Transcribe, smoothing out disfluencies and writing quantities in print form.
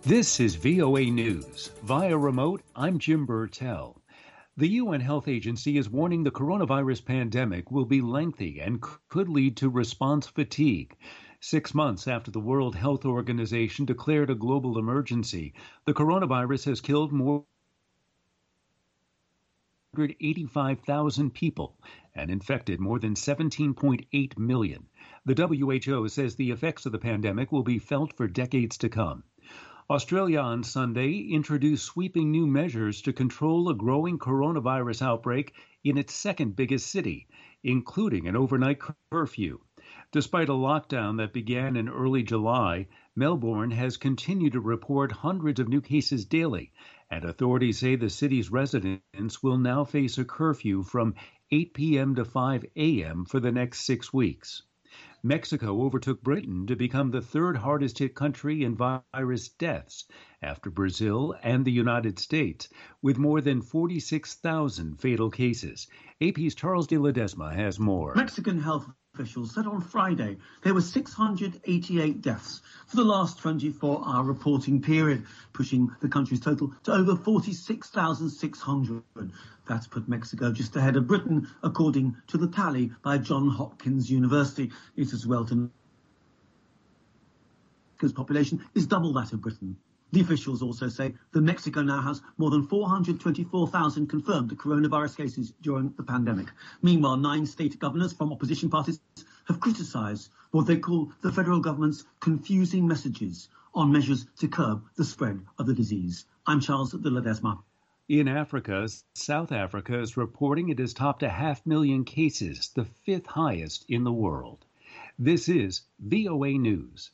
This is VOA News. Via remote, I'm Jim Burtell. The UN Health Agency is warning the coronavirus pandemic will be lengthy and could lead to response fatigue. 6 months after the World Health Organization declared a global emergency, the coronavirus has killed more than 185,000 people and infected more than 17.8 million. The WHO says the effects of the pandemic will be felt for decades to come. Australia on Sunday introduced sweeping new measures to control a growing coronavirus outbreak in its second biggest city, including an overnight curfew. Despite a lockdown that began in early July, Melbourne has continued to report hundreds of new cases daily, and authorities say the city's residents will now face a curfew from 8 p.m. to 5 a.m. for the next 6 weeks. Mexico overtook Britain to become the third hardest hit country in virus deaths after Brazil and the United States, with more than 46,000 fatal cases. AP's Charles de Ledesma has more. Mexican health officials said on Friday there were 688 deaths for the last 24-hour reporting period, pushing the country's total to over 46,600. That's put Mexico just ahead of Britain, according to the tally by Johns Hopkins University. It is well to know Mexico's population is double that of Britain. The officials also say that Mexico now has more than 424,000 confirmed coronavirus cases during the pandemic. Meanwhile, 9 state governors from opposition parties have criticised what they call the federal government's confusing messages on measures to curb the spread of the disease. I'm Charles de Ledesma. In Africa, South Africa is reporting it has topped 500,000 cases, the 5th highest in the world. This is VOA News.